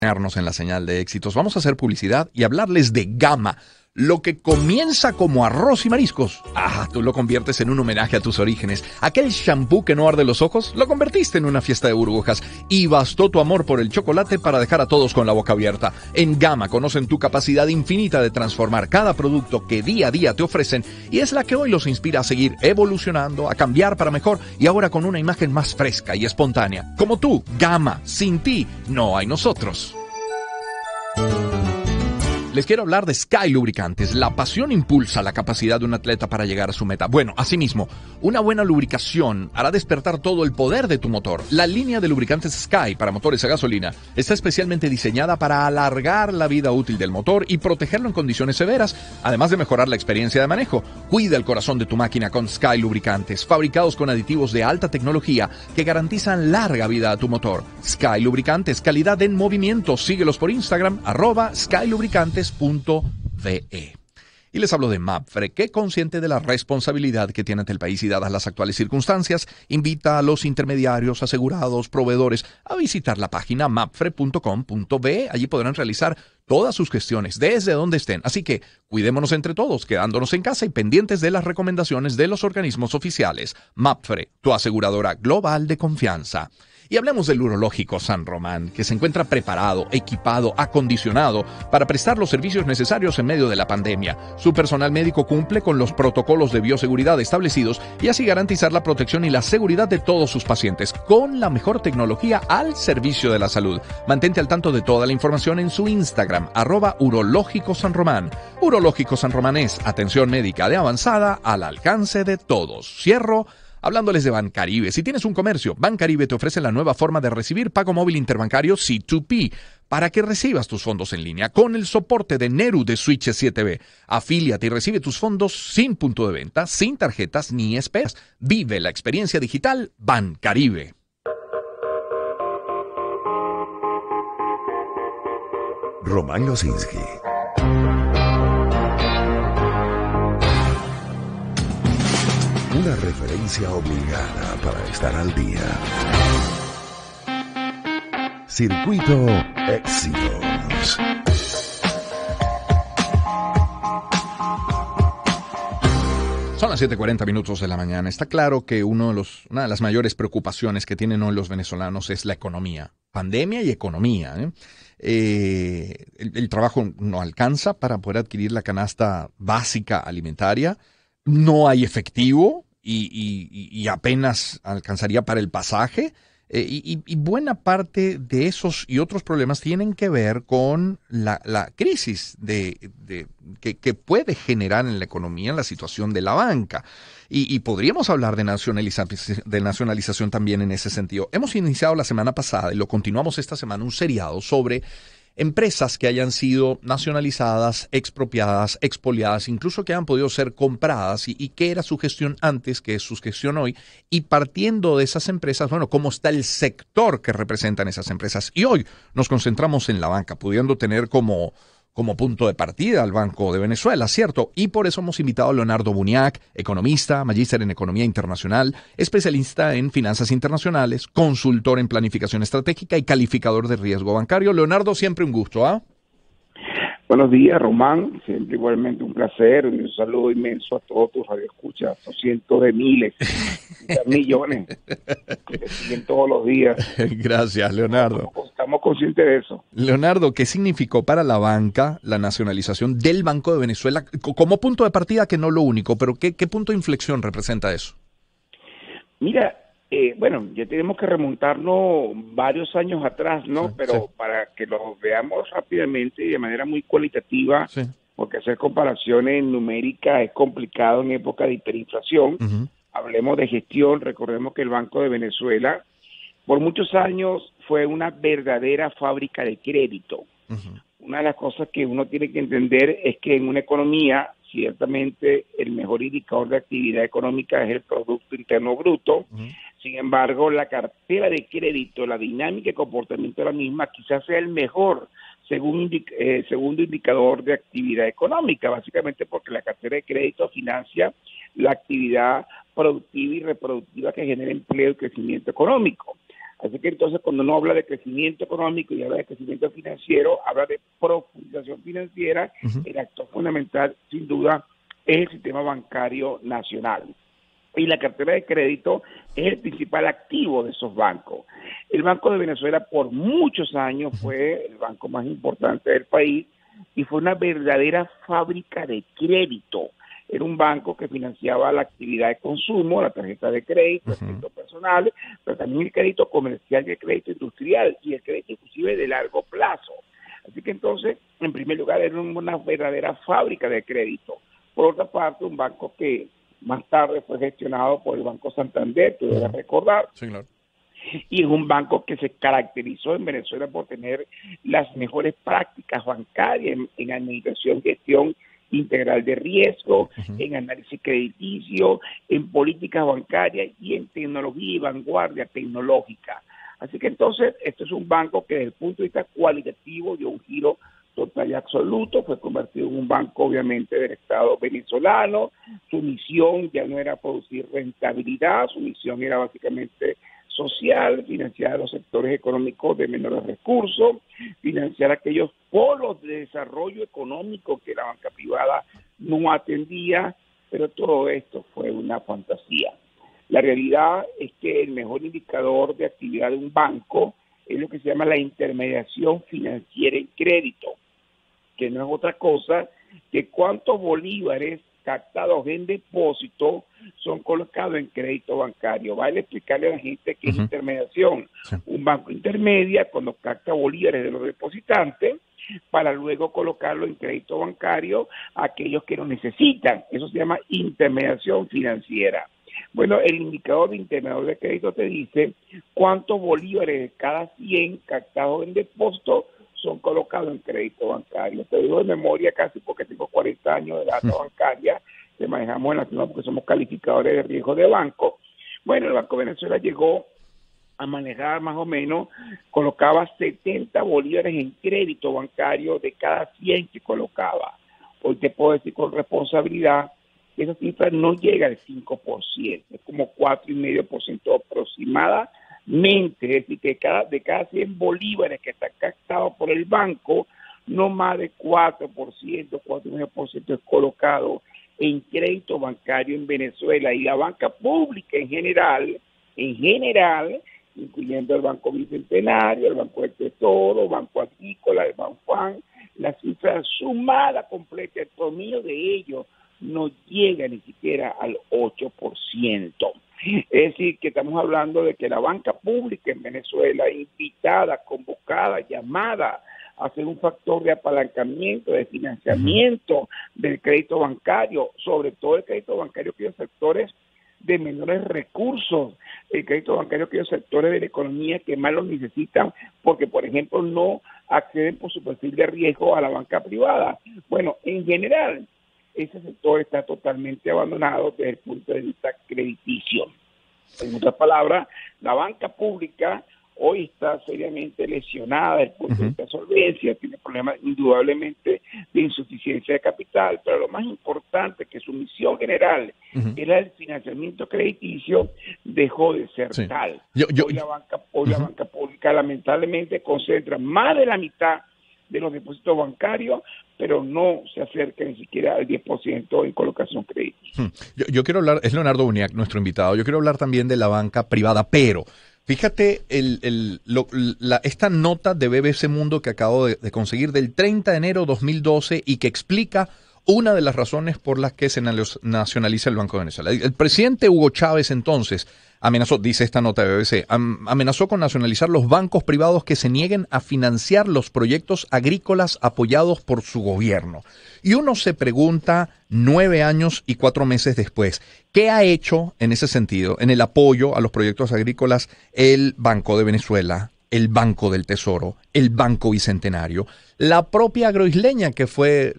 En la señal de éxitos. Vamos a hacer publicidad y hablarles de Gama. Lo que comienza como arroz y mariscos, tú lo conviertes en un homenaje a tus orígenes. Aquel shampoo que no arde los ojos, lo convertiste en una fiesta de burbujas. Y bastó tu amor por el chocolate para dejar a todos con la boca abierta. En Gama conocen tu capacidad infinita de transformar cada producto que día a día te ofrecen, y es la que hoy los inspira a seguir evolucionando, a cambiar para mejor, y ahora con una imagen más fresca y espontánea. Como tú, Gama, sin ti no hay nosotros. Les quiero hablar de Sky Lubricantes. La pasión impulsa la capacidad de un atleta para llegar a su meta. Bueno, asimismo, una buena lubricación hará despertar todo el poder de tu motor. La línea de lubricantes Sky para motores a gasolina está especialmente diseñada para alargar la vida útil del motor y protegerlo en condiciones severas, además de mejorar la experiencia de manejo. Cuida el corazón de tu máquina con Sky Lubricantes, fabricados con aditivos de alta tecnología que garantizan larga vida a tu motor. Sky Lubricantes, calidad en movimiento. Síguelos por Instagram, @SkyLubricantes.ve. Y les hablo de Mapfre, que, consciente de la responsabilidad que tiene ante el país y dadas las actuales circunstancias, invita a los intermediarios, asegurados, proveedores a visitar la página mapfre.com.be. Allí podrán realizar todas sus gestiones desde donde estén. Así que cuidémonos entre todos, quedándonos en casa y pendientes de las recomendaciones de los organismos oficiales. Mapfre, tu aseguradora global de confianza. Y hablemos del Urológico San Román, que se encuentra preparado, equipado, acondicionado para prestar los servicios necesarios en medio de la pandemia. Su personal médico cumple con los protocolos de bioseguridad establecidos y así garantizar la protección y la seguridad de todos sus pacientes, con la mejor tecnología al servicio de la salud. Mantente al tanto de toda la información en su Instagram, @Urológico San Román. Urológico San Román es atención médica de avanzada al alcance de todos. Cierro hablándoles de Bancaribe. Si tienes un comercio, Bancaribe te ofrece la nueva forma de recibir pago móvil interbancario C2P para que recibas tus fondos en línea con el soporte de Neru de Switch 7B. Afíliate y recibe tus fondos sin punto de venta, sin tarjetas ni esperas. Vive la experiencia digital Bancaribe. Román Losinski. Una referencia obligada para estar al día. Circuito Éxitos. Son las 7:40 de la mañana. Está claro que una de las mayores preocupaciones que tienen hoy los venezolanos es la economía. Pandemia y economía. El trabajo no alcanza para poder adquirir la canasta básica alimentaria. No hay efectivo y apenas alcanzaría para el pasaje. Y buena parte de esos y otros problemas tienen que ver con la crisis que puede generar en la economía la situación de la banca. Y podríamos hablar de nacionalización también en ese sentido. Hemos iniciado la semana pasada y lo continuamos esta semana un seriado sobre empresas que hayan sido nacionalizadas, expropiadas, expoliadas, incluso que hayan podido ser compradas y qué era su gestión antes, qué es su gestión hoy, y partiendo de esas empresas, bueno, cómo está el sector que representan esas empresas. Y hoy nos concentramos en la banca, pudiendo tener como punto de partida al Banco de Venezuela, ¿cierto? Y por eso hemos invitado a Leonardo Buniac, economista, magíster en Economía Internacional, especialista en finanzas internacionales, consultor en planificación estratégica y calificador de riesgo bancario. Leonardo, siempre un gusto, ¿ah? Buenos días, Román. Siempre igualmente un placer. Un saludo inmenso a todos tus radioescuchas, a cientos de miles, millones que te siguen todos los días. Gracias, Leonardo. Estamos conscientes de eso. Leonardo, ¿qué significó para la banca la nacionalización del Banco de Venezuela como punto de partida, que no lo único, pero qué punto de inflexión representa eso? Mira, bueno, ya tenemos que remontarnos varios años atrás, ¿no? Sí, pero sí. Para que lo veamos rápidamente y de manera muy cualitativa, Sí. porque hacer comparaciones numéricas es complicado en época de hiperinflación. Uh-huh. Hablemos de gestión. Recordemos que el Banco de Venezuela por muchos años fue una verdadera fábrica de crédito. Uh-huh. Una de las cosas que uno tiene que entender es que en una economía, ciertamente el mejor indicador de actividad económica es el Producto Interno Bruto. Uh-huh. Sin embargo, la cartera de crédito, la dinámica y comportamiento de la misma quizás sea el mejor segundo indicador de actividad económica, básicamente porque la cartera de crédito financia la actividad productiva y reproductiva que genera empleo y crecimiento económico. Así que entonces cuando uno habla de crecimiento económico y habla de crecimiento financiero, habla de profundización financiera, el actor fundamental sin duda es el sistema bancario nacional. Y la cartera de crédito es el principal activo de esos bancos. El Banco de Venezuela por muchos años fue el banco más importante del país y fue una verdadera fábrica de crédito. Era un banco que financiaba la actividad de consumo, la tarjeta de crédito, el crédito personal, pero también el crédito comercial y el crédito industrial y el crédito inclusive de largo plazo. Así que entonces, en primer lugar, era una verdadera fábrica de crédito. Por otra parte, un banco que más tarde fue gestionado por el Banco Santander, tú debes recordar. Sí, claro. Y es un banco que se caracterizó en Venezuela por tener las mejores prácticas bancarias en administración, gestión integral de riesgo, en análisis crediticio, en políticas bancarias y en tecnología y vanguardia tecnológica. Así que entonces, esto es un banco que desde el punto de vista cualitativo dio un giro total y absoluto, fue convertido en un banco obviamente del Estado venezolano. Su misión ya no era producir rentabilidad, su misión era básicamente social, financiar los sectores económicos de menores recursos, financiar aquellos polos de desarrollo económico que la banca privada no atendía, pero todo esto fue una fantasía. La realidad es que el mejor indicador de actividad de un banco es lo que se llama la intermediación financiera en crédito, que no es otra cosa que cuántos bolívares captados en depósito son colocados en crédito bancario. Vale explicarle a la gente qué es intermediación. Sí. Un banco intermedia cuando capta bolívares de los depositantes para luego colocarlo en crédito bancario a aquellos que lo necesitan. Eso se llama intermediación financiera. Bueno, el indicador de intermediador de crédito te dice cuántos bolívares de cada 100 captados en depósito son colocados en crédito bancario. Te digo de memoria casi porque tengo 40 años de data bancaria que manejamos en la ciudad porque somos calificadores de riesgo de banco. Bueno, el Banco de Venezuela llegó a manejar más o menos, colocaba 70 bolívares en crédito bancario de cada 100 que colocaba. Hoy te puedo decir con responsabilidad que esa cifra no llega al 5%, es como 4,5% aproximadamente. Es decir, que de cada 100 bolívares que están captados por el banco, no más de 4%, 4,5% es colocado en crédito bancario en Venezuela. Y la banca pública en general, incluyendo el Banco Bicentenario, el Banco del Tesoro, Banco Agrícola, el Banfan, la cifra sumada completa, el promedio de ellos no llega ni siquiera al 8%. Es decir, que estamos hablando de que la banca pública en Venezuela, invitada, convocada, llamada a ser un factor de apalancamiento, de financiamiento del crédito bancario, sobre todo el crédito bancario que los sectores de menores recursos, el crédito bancario que los sectores de la economía que más los necesitan, porque por ejemplo no acceden por su perfil de riesgo a la banca privada. Bueno, en general, ese sector está totalmente abandonado desde el punto de vista crediticio. En otras palabras, la banca pública hoy está seriamente lesionada desde el punto de vista de solvencia, tiene problemas indudablemente de insuficiencia de capital, pero lo más importante que su misión general era el financiamiento crediticio, dejó de ser tal. Hoy la banca pública lamentablemente concentra más de la mitad de los depósitos bancarios, pero no se acerca ni siquiera al 10% en colocación crediticia. Yo quiero hablar, es Leonardo Buniac, nuestro invitado, yo quiero hablar también de la banca privada, pero fíjate esta nota de BBC Mundo que acabo de conseguir del 30 de enero de 2012 y que explica una de las razones por las que se nacionaliza el Banco de Venezuela. El presidente Hugo Chávez entonces amenazó, dice esta nota de BBC, amenazó con nacionalizar los bancos privados que se nieguen a financiar los proyectos agrícolas apoyados por su gobierno. Y uno se pregunta 9 años y 4 meses después, ¿qué ha hecho en ese sentido, en el apoyo a los proyectos agrícolas, el Banco de Venezuela, el Banco del Tesoro, el Banco Bicentenario, la propia agroisleña que fue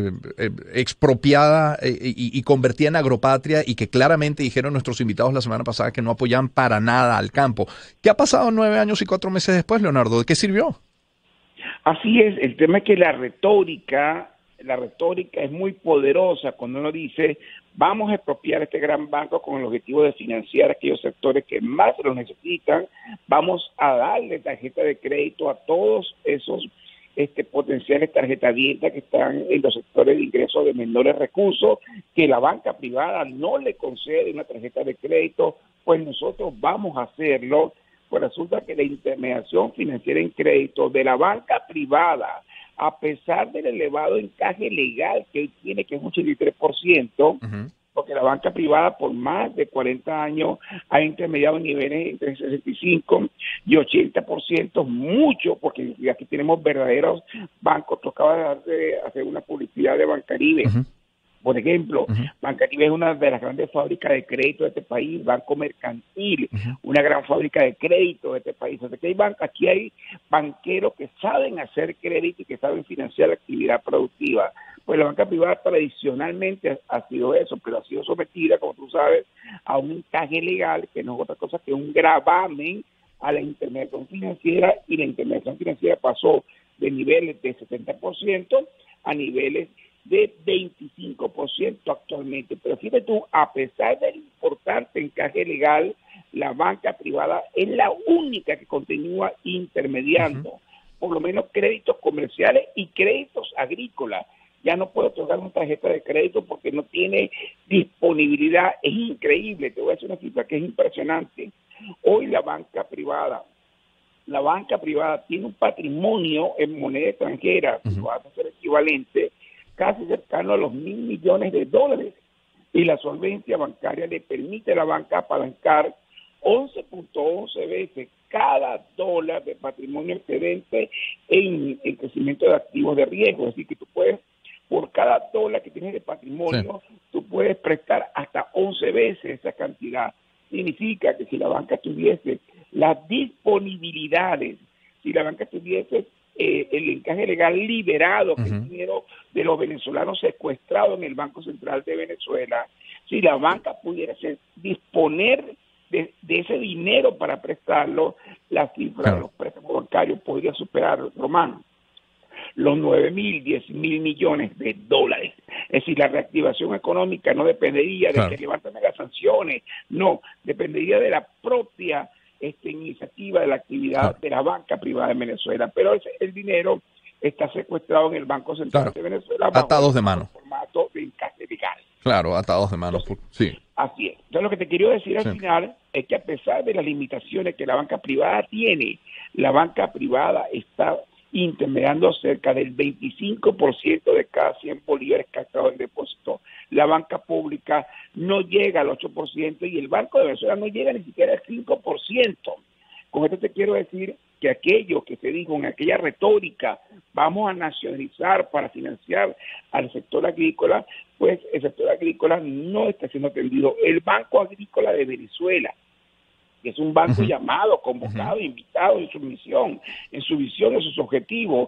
expropiada y convertida en agropatria y que claramente dijeron nuestros invitados la semana pasada que no apoyaban para nada al campo? ¿Qué ha pasado 9 años y 4 meses después, Leonardo? ¿De qué sirvió? Así es, el tema es que la retórica es muy poderosa cuando uno dice vamos a expropiar este gran banco con el objetivo de financiar aquellos sectores que más lo necesitan, vamos a darle tarjeta de crédito a todos esos potenciales tarjetas abiertas que están en los sectores de ingresos de menores recursos, que la banca privada no le concede una tarjeta de crédito, pues nosotros vamos a hacerlo. Pues resulta que la intermediación financiera en crédito de la banca privada, a pesar del elevado encaje legal que hoy tiene, que es un 83%, porque la banca privada por más de 40 años ha intermediado en niveles entre 65 y 80%, mucho, porque aquí tenemos verdaderos bancos. Tú acabas de hacer una publicidad de Bancaribe. Por ejemplo, Bancaribe es una de las grandes fábricas de crédito de este país, Banco Mercantil, una gran fábrica de crédito de este país. O sea, que aquí hay banqueros que saben hacer crédito y que saben financiar la actividad productiva. Pues la banca privada tradicionalmente ha sido eso, pero ha sido sometida, como tú sabes, a un encaje legal que no es otra cosa que un gravamen a la intermediación financiera, y la intermediación financiera pasó de niveles de 70% a niveles de 25% actualmente. Pero fíjate tú, a pesar del importante encaje legal, la banca privada es la única que continúa intermediando, por lo menos créditos comerciales y créditos agrícolas. Ya no puede otorgar una tarjeta de crédito porque no tiene disponibilidad. Es increíble, te voy a decir una cifra que es impresionante. Hoy la banca privada tiene un patrimonio en moneda extranjera, si lo hace ser equivalente, casi cercano a los $1,000 millones, y la solvencia bancaria le permite a la banca apalancar 11.11 veces cada dólar de patrimonio excedente en el crecimiento de activos de riesgo. Es decir, que tú puedes, por cada dólar que tienes de patrimonio, tú puedes prestar hasta 11 veces esa cantidad. Significa que si la banca tuviese las disponibilidades, si la banca tuviese el encaje legal liberado, que es dinero de los venezolanos secuestrado en el Banco Central de Venezuela, si la banca pudiera disponer de ese dinero para prestarlo, la cifra de los préstamos bancarios podría superar, Román, los 9,000, 10,000 millones de dólares. Es decir, la reactivación económica no dependería de que levanten las sanciones, no, dependería de la propia iniciativa de la actividad de la banca privada en Venezuela. Pero el dinero está secuestrado en el Banco Central de Venezuela, atados de mano, formato de encaje legal. Claro, atados de manos. Sí. Así es. Entonces, lo que te quiero decir al final es que, a pesar de las limitaciones que la banca privada tiene, la banca privada está intermediando cerca del 25% de cada 100 bolívares captados en depósito. La banca pública no llega al 8% y el Banco de Venezuela no llega ni siquiera al 5%. Con esto te quiero decir que aquello que se dijo en aquella retórica, vamos a nacionalizar para financiar al sector agrícola, pues el sector agrícola no está siendo atendido. El Banco Agrícola de Venezuela, que es un banco llamado, convocado, invitado en su misión, en su visión, en sus objetivos,